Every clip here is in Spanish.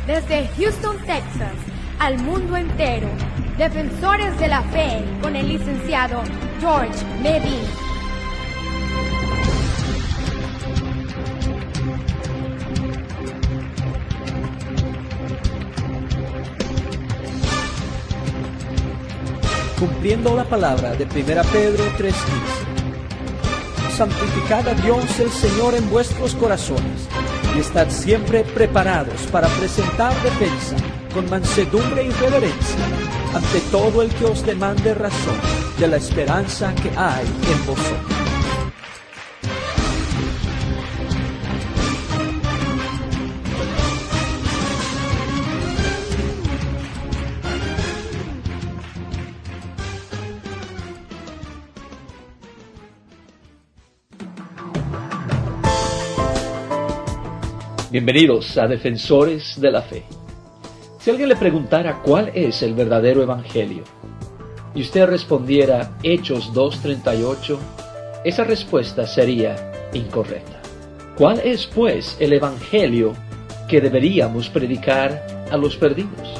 Desde Houston, Texas, al mundo entero, Defensores de la Fe con el licenciado George Medina. Cumpliendo la palabra de 1 Pedro 3:15. Santificad a Dios el Señor en vuestros corazones, y estad siempre preparados para presentar defensa con mansedumbre y reverencia ante todo el que os demande razón de la esperanza que hay en vosotros. Bienvenidos a Defensores de la Fe. Si alguien le preguntara cuál es el verdadero evangelio, y usted respondiera Hechos 2:38, esa respuesta sería incorrecta. ¿Cuál es, pues, el evangelio que deberíamos predicar a los perdidos?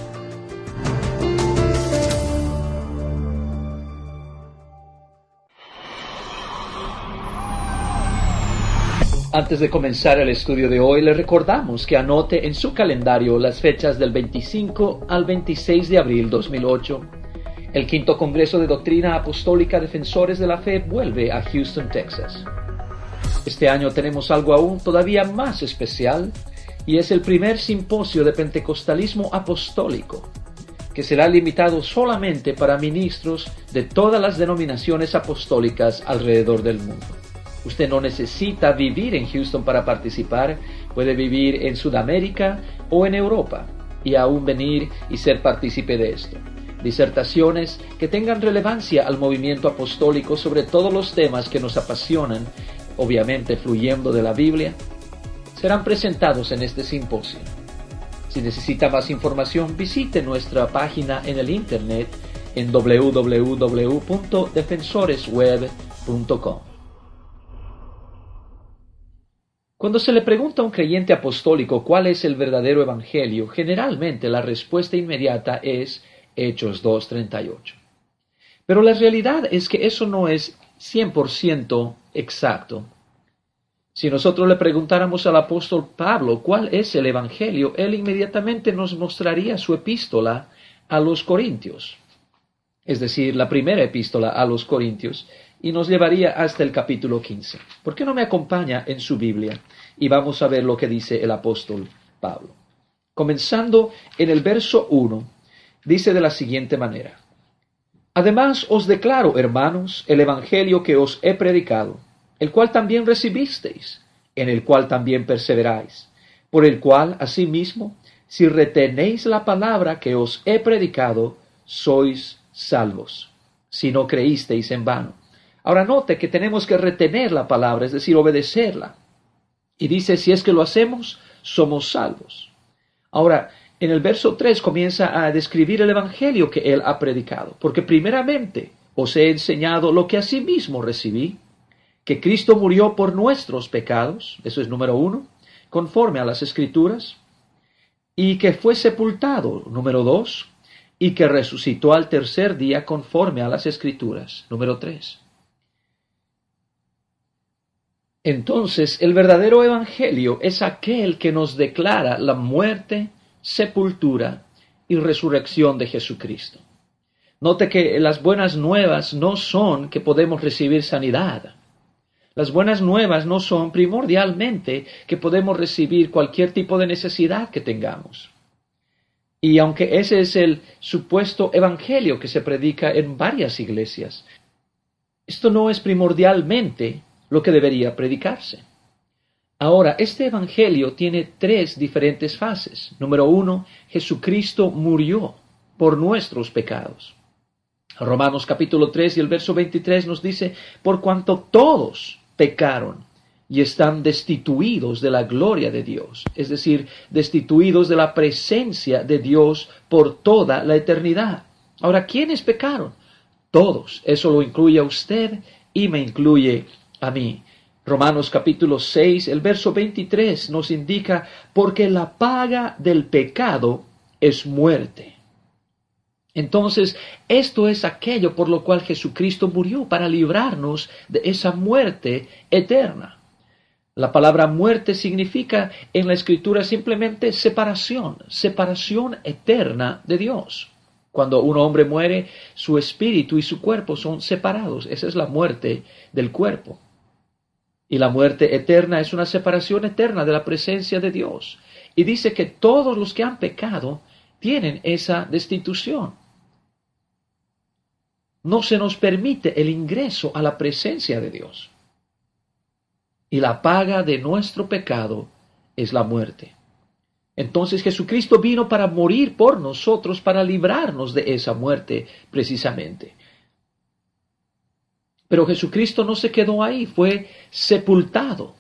Antes de comenzar el estudio de hoy, le recordamos que anote en su calendario las fechas del 25 al 26 de abril 2008. El quinto Congreso de Doctrina Apostólica Defensores de la Fe vuelve a Houston, Texas. Este año tenemos algo aún todavía más especial, y es el primer simposio de Pentecostalismo Apostólico, que será limitado solamente para ministros de todas las denominaciones apostólicas alrededor del mundo. Usted no necesita vivir en Houston para participar, puede vivir en Sudamérica o en Europa y aún venir y ser partícipe de esto. Disertaciones que tengan relevancia al movimiento apostólico sobre todos los temas que nos apasionan, obviamente fluyendo de la Biblia, serán presentados en este simposio. Si necesita más información, visite nuestra página en el internet en www.defensoresweb.com. Cuando se le pregunta a un creyente apostólico cuál es el verdadero evangelio, generalmente la respuesta inmediata es Hechos 2:38. Pero la realidad es que eso no es 100% exacto. Si nosotros le preguntáramos al apóstol Pablo cuál es el evangelio, él inmediatamente nos mostraría su epístola a los Corintios, es decir, la primera epístola a los Corintios, y nos llevaría hasta el capítulo 15. ¿Por qué no me acompaña en su Biblia? Y vamos a ver lo que dice el apóstol Pablo. Comenzando en el verso 1, dice de la siguiente manera: Además os declaro, hermanos, el evangelio que os he predicado, el cual también recibisteis, en el cual también perseveráis, por el cual, asimismo, si retenéis la palabra que os he predicado, sois salvos, si no creísteis en vano. Ahora note que tenemos que retener la palabra, es decir, obedecerla. Y dice, si es que lo hacemos, somos salvos. Ahora, en el verso 3 comienza a describir el evangelio que él ha predicado. Porque primeramente os he enseñado lo que asimismo recibí, que Cristo murió por nuestros pecados, eso es número 1, conforme a las Escrituras, y que fue sepultado, número 2, y que resucitó al tercer día conforme a las Escrituras, número 3. Entonces, el verdadero evangelio es aquel que nos declara la muerte, sepultura y resurrección de Jesucristo. Note que las buenas nuevas no son que podemos recibir sanidad. Las buenas nuevas no son primordialmente que podemos recibir cualquier tipo de necesidad que tengamos. Y aunque ese es el supuesto evangelio que se predica en varias iglesias, esto no es primordialmente lo que debería predicarse. Ahora, este evangelio tiene 3 diferentes fases. Número 1, Jesucristo murió por nuestros pecados. Romanos capítulo 3 y el verso 23 nos dice, por cuanto todos pecaron y están destituidos de la gloria de Dios, es decir, destituidos de la presencia de Dios por toda la eternidad. Ahora, ¿quiénes pecaron? Todos. Eso lo incluye a usted y me incluye a mí. Romanos capítulo 6, el verso 23 nos indica, porque la paga del pecado es muerte. Entonces, esto es aquello por lo cual Jesucristo murió, para librarnos de esa muerte eterna. La palabra muerte significa en la Escritura simplemente separación eterna de Dios. Cuando un hombre muere, su espíritu y su cuerpo son separados. Esa es la muerte del cuerpo. Y la muerte eterna es una separación eterna de la presencia de Dios. Y dice que todos los que han pecado tienen esa destitución. No se nos permite el ingreso a la presencia de Dios. Y la paga de nuestro pecado es la muerte. Entonces Jesucristo vino para morir por nosotros, para librarnos de esa muerte precisamente. Pero Jesucristo no se quedó ahí, fue sepultado.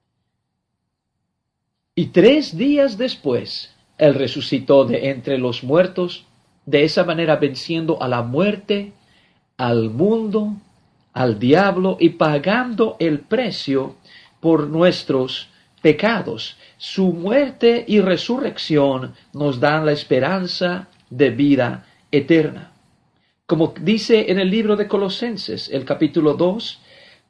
Y 3 días después, Él resucitó de entre los muertos, de esa manera venciendo a la muerte, al mundo, al diablo y pagando el precio por nuestros pecados. Su muerte y resurrección nos dan la esperanza de vida eterna. Como dice en el libro de Colosenses, el capítulo 2,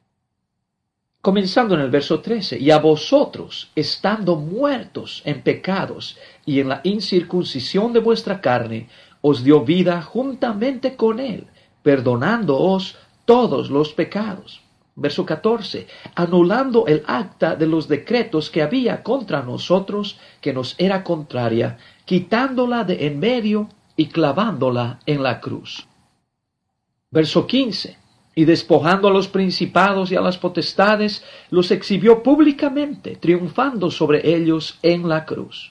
comenzando en el verso 13, y a vosotros, estando muertos en pecados y en la incircuncisión de vuestra carne, os dio vida juntamente con él, perdonándoos todos los pecados. Verso 14, anulando el acta de los decretos que había contra nosotros, que nos era contraria, quitándola de en medio y clavándola en la cruz. Verso 15, y despojando a los principados y a las potestades, los exhibió públicamente, triunfando sobre ellos en la cruz.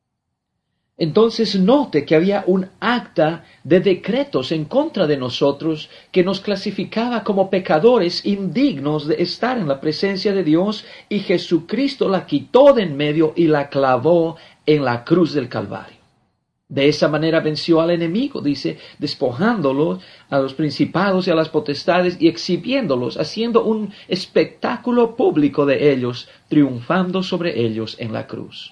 Entonces note que había un acta de decretos en contra de nosotros que nos clasificaba como pecadores indignos de estar en la presencia de Dios, y Jesucristo la quitó de en medio y la clavó en la cruz del Calvario. De esa manera venció al enemigo, dice, despojándolos a los principados y a las potestades y exhibiéndolos, haciendo un espectáculo público de ellos, triunfando sobre ellos en la cruz.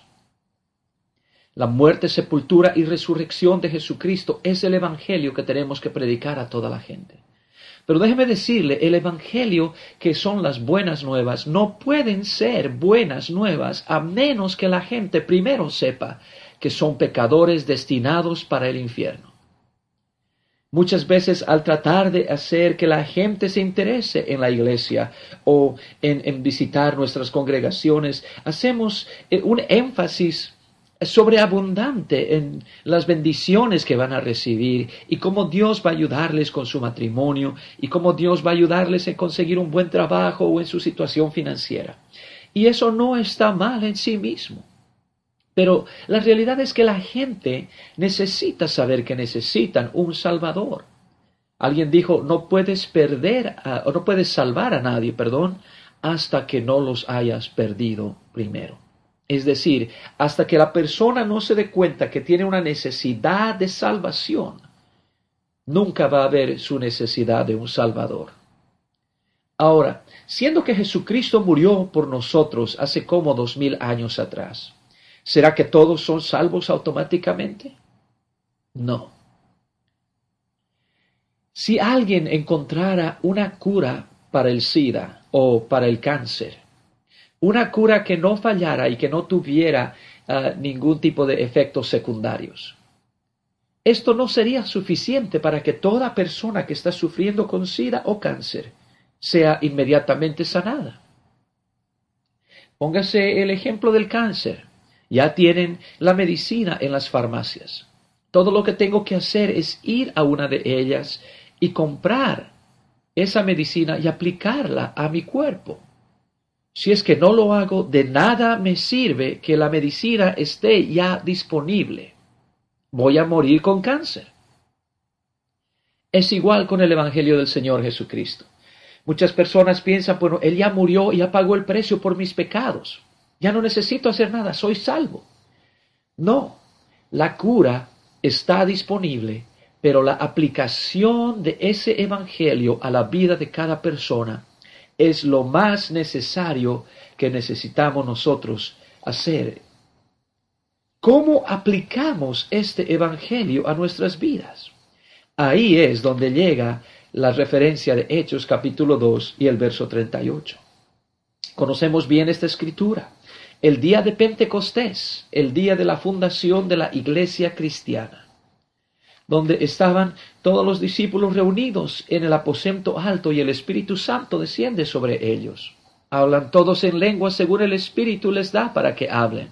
La muerte, sepultura y resurrección de Jesucristo es el evangelio que tenemos que predicar a toda la gente. Pero déjeme decirle, el evangelio, que son las buenas nuevas, no pueden ser buenas nuevas a menos que la gente primero sepa que son pecadores destinados para el infierno. Muchas veces, al tratar de hacer que la gente se interese en la iglesia o en visitar nuestras congregaciones, hacemos un énfasis sobreabundante en las bendiciones que van a recibir y cómo Dios va a ayudarles con su matrimonio y cómo Dios va a ayudarles en conseguir un buen trabajo o en su situación financiera. Y eso no está mal en sí mismo. Pero la realidad es que la gente necesita saber que necesitan un Salvador. Alguien dijo, no puedes salvar a nadie, hasta que no los hayas perdido primero. Es decir, hasta que la persona no se dé cuenta que tiene una necesidad de salvación, nunca va a haber su necesidad de un Salvador. Ahora, siendo que Jesucristo murió por nosotros hace como 2000 años atrás, ¿será que todos son salvos automáticamente? No. Si alguien encontrara una cura para el SIDA o para el cáncer, una cura que no fallara y que no tuviera ningún tipo de efectos secundarios, esto no sería suficiente para que toda persona que está sufriendo con SIDA o cáncer sea inmediatamente sanada. Póngase el ejemplo del cáncer. Ya tienen la medicina en las farmacias. Todo lo que tengo que hacer es ir a una de ellas y comprar esa medicina y aplicarla a mi cuerpo. Si es que no lo hago, de nada me sirve que la medicina esté ya disponible. Voy a morir con cáncer. Es igual con el Evangelio del Señor Jesucristo. Muchas personas piensan, bueno, Él ya murió y ya pagó el precio por mis pecados. Ya no necesito hacer nada, soy salvo. No, la cura está disponible, pero la aplicación de ese evangelio a la vida de cada persona es lo más necesario que necesitamos nosotros hacer. ¿Cómo aplicamos este evangelio a nuestras vidas? Ahí es donde llega la referencia de Hechos capítulo 2 y el verso 38. Conocemos bien esta escritura. El día de Pentecostés, el día de la fundación de la iglesia cristiana, donde estaban todos los discípulos reunidos en el aposento alto y el Espíritu Santo desciende sobre ellos. Hablan todos en lengua según el Espíritu les da para que hablen.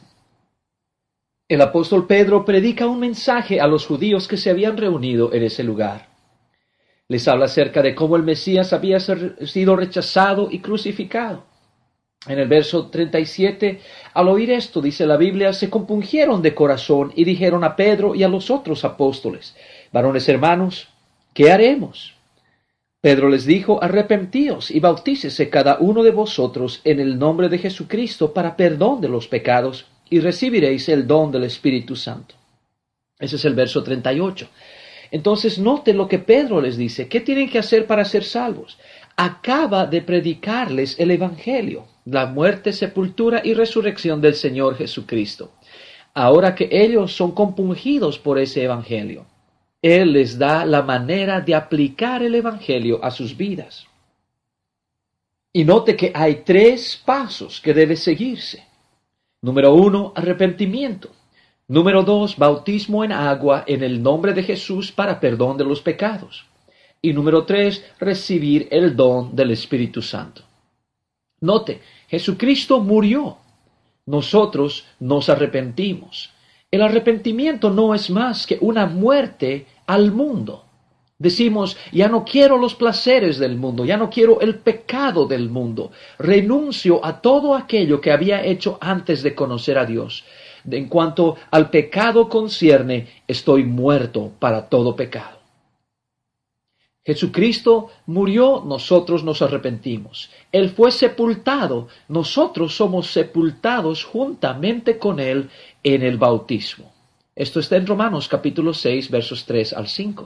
El apóstol Pedro predica un mensaje a los judíos que se habían reunido en ese lugar. Les habla acerca de cómo el Mesías había sido rechazado y crucificado. En el verso 37, al oír esto, dice la Biblia, se compungieron de corazón y dijeron a Pedro y a los otros apóstoles: varones hermanos, ¿qué haremos? Pedro les dijo: arrepentíos y bautícese cada uno de vosotros en el nombre de Jesucristo para perdón de los pecados, y recibiréis el don del Espíritu Santo. Ese es el verso 38. Entonces note lo que Pedro les dice. ¿Qué tienen que hacer para ser salvos? Acaba de predicarles el Evangelio, la muerte, sepultura y resurrección del Señor Jesucristo. Ahora que ellos son compungidos por ese Evangelio, Él les da la manera de aplicar el Evangelio a sus vidas. Y note que hay 3 pasos que debe seguirse. Número 1, arrepentimiento. Número 2, bautismo en agua en el nombre de Jesús para perdón de los pecados. Y número 3, recibir el don del Espíritu Santo. Note, Jesucristo murió. Nosotros nos arrepentimos. El arrepentimiento no es más que una muerte al mundo. Decimos: ya no quiero los placeres del mundo, ya no quiero el pecado del mundo. Renuncio a todo aquello que había hecho antes de conocer a Dios. En cuanto al pecado concierne, estoy muerto para todo pecado. Jesucristo murió, nosotros nos arrepentimos. Él fue sepultado, nosotros somos sepultados juntamente con Él en el bautismo. Esto está en Romanos capítulo 6, versos 3 al 5.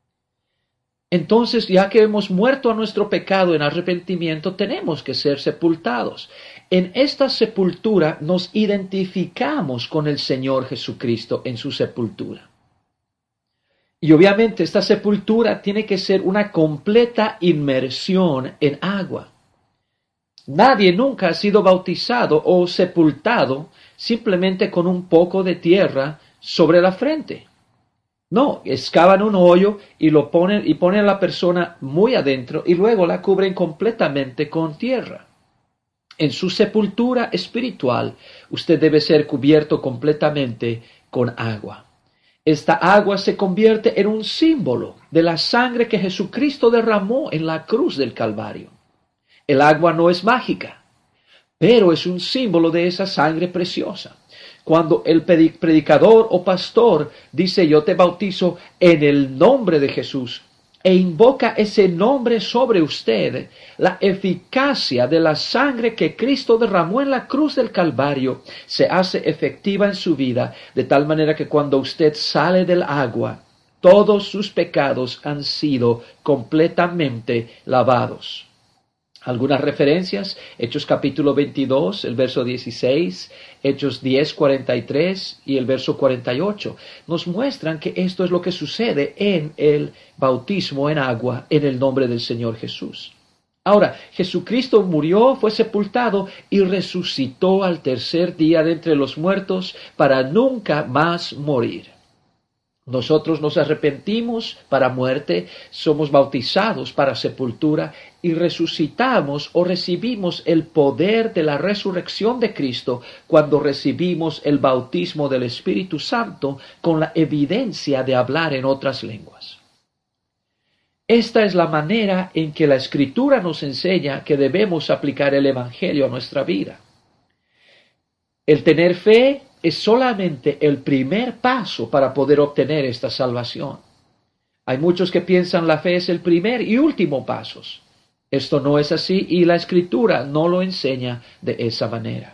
Entonces, ya que hemos muerto a nuestro pecado en arrepentimiento, tenemos que ser sepultados. En esta sepultura nos identificamos con el Señor Jesucristo en su sepultura. Y obviamente esta sepultura tiene que ser una completa inmersión en agua. Nadie nunca ha sido bautizado o sepultado simplemente con un poco de tierra sobre la frente. No, excavan un hoyo y ponen a la persona muy adentro y luego la cubren completamente con tierra. En su sepultura espiritual, usted debe ser cubierto completamente con agua. Esta agua se convierte en un símbolo de la sangre que Jesucristo derramó en la cruz del Calvario. El agua no es mágica, pero es un símbolo de esa sangre preciosa. Cuando el predicador o pastor dice: yo te bautizo en el nombre de Jesús, e invoca ese nombre sobre usted, la eficacia de la sangre que Cristo derramó en la cruz del Calvario se hace efectiva en su vida, de tal manera que cuando usted sale del agua, todos sus pecados han sido completamente lavados. Algunas referencias: Hechos capítulo 22, el verso 16, Hechos 10, 43 y el verso 48, nos muestran que esto es lo que sucede en el bautismo en agua en el nombre del Señor Jesús. Ahora, Jesucristo murió, fue sepultado y resucitó al tercer día de entre los muertos para nunca más morir. Nosotros nos arrepentimos para muerte, somos bautizados para sepultura y resucitamos o recibimos el poder de la resurrección de Cristo cuando recibimos el bautismo del Espíritu Santo con la evidencia de hablar en otras lenguas. Esta es la manera en que la Escritura nos enseña que debemos aplicar el Evangelio a nuestra vida. El tener fe es solamente el primer paso para poder obtener esta salvación. Hay muchos que piensan la fe es el primer y último paso. Esto no es así y la Escritura no lo enseña de esa manera.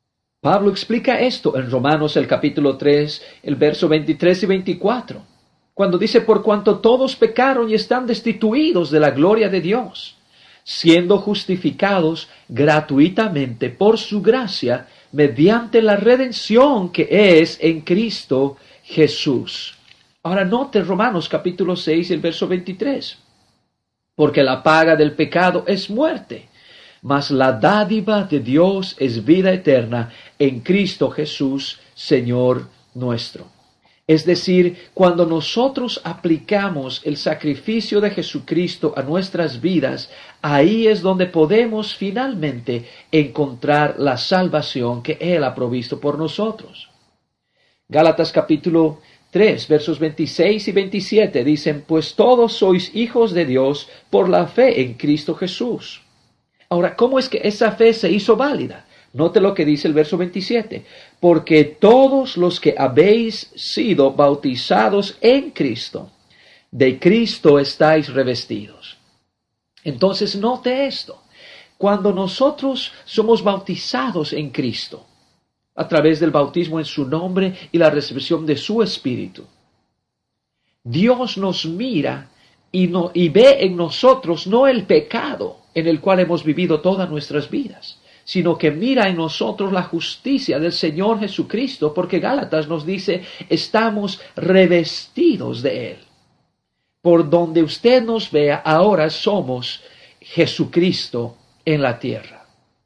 Pablo explica esto en Romanos el capítulo 3, el verso 23 y 24. Cuando dice, por cuanto todos pecaron y están destituidos de la gloria de Dios, siendo justificados gratuitamente por su gracia, mediante la redención que es en Cristo Jesús. Ahora note Romanos capítulo 6, el verso 23. Porque la paga del pecado es muerte, mas la dádiva de Dios es vida eterna en Cristo Jesús, Señor nuestro. Es decir, cuando nosotros aplicamos el sacrificio de Jesucristo a nuestras vidas, ahí es donde podemos finalmente encontrar la salvación que Él ha provisto por nosotros. Gálatas capítulo 3, versos 26 y 27 dicen, pues todos sois hijos de Dios por la fe en Cristo Jesús. Ahora, ¿cómo es que esa fe se hizo válida? Note lo que dice el verso 27. Porque todos los que habéis sido bautizados en Cristo, de Cristo estáis revestidos. Entonces, note esto. Cuando nosotros somos bautizados en Cristo, a través del bautismo en su nombre y la recepción de su Espíritu, Dios nos mira y ve en nosotros no el pecado en el cual hemos vivido todas nuestras vidas, sino que mira en nosotros la justicia del Señor Jesucristo, porque Gálatas nos dice, estamos revestidos de Él. Por donde usted nos vea, ahora somos Jesucristo en la tierra.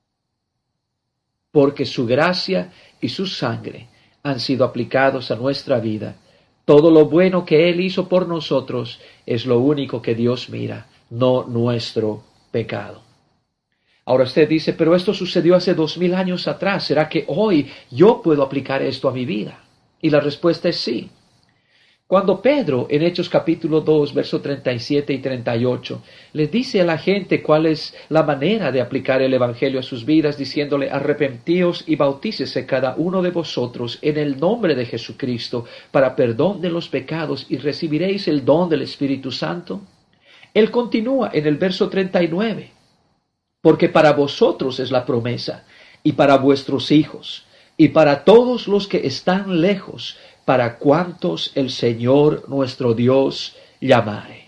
Porque su gracia y su sangre han sido aplicados a nuestra vida. Todo lo bueno que Él hizo por nosotros es lo único que Dios mira, no nuestro pecado. Ahora usted dice, pero esto sucedió hace 2000 años atrás. ¿Será que hoy yo puedo aplicar esto a mi vida? Y la respuesta es sí. Cuando Pedro, en Hechos capítulo 2, verso 37 y 38, le dice a la gente cuál es la manera de aplicar el Evangelio a sus vidas, diciéndole, arrepentíos y bautícese cada uno de vosotros en el nombre de Jesucristo para perdón de los pecados y recibiréis el don del Espíritu Santo. Él continúa en el verso 39. Porque para vosotros es la promesa, y para vuestros hijos, y para todos los que están lejos, para cuantos el Señor nuestro Dios llamare.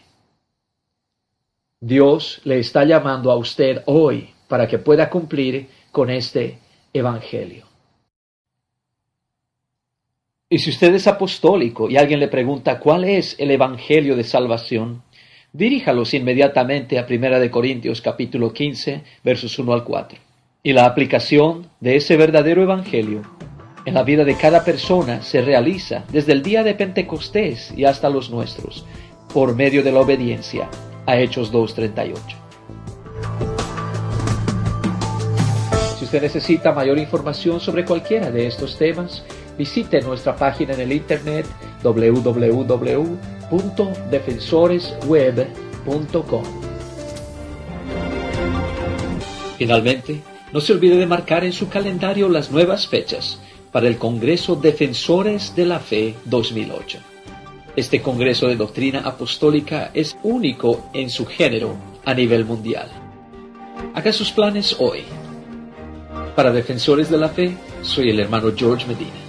Dios le está llamando a usted hoy para que pueda cumplir con este evangelio. Y si usted es apostólico y alguien le pregunta cuál es el evangelio de salvación, diríjalos inmediatamente a 1 Corintios capítulo 15, versos 1 al 4. Y la aplicación de ese verdadero evangelio en la vida de cada persona se realiza desde el día de Pentecostés y hasta los nuestros, por medio de la obediencia a Hechos 2:38. Si usted necesita mayor información sobre cualquiera de estos temas, visite nuestra página en el internet www.defensoresweb.com. Finalmente, no se olvide de marcar en su calendario las nuevas fechas para el Congreso Defensores de la Fe 2008. Este Congreso de Doctrina Apostólica es único en su género a nivel mundial. Haga sus planes hoy. Para Defensores de la Fe, soy el hermano George Medina.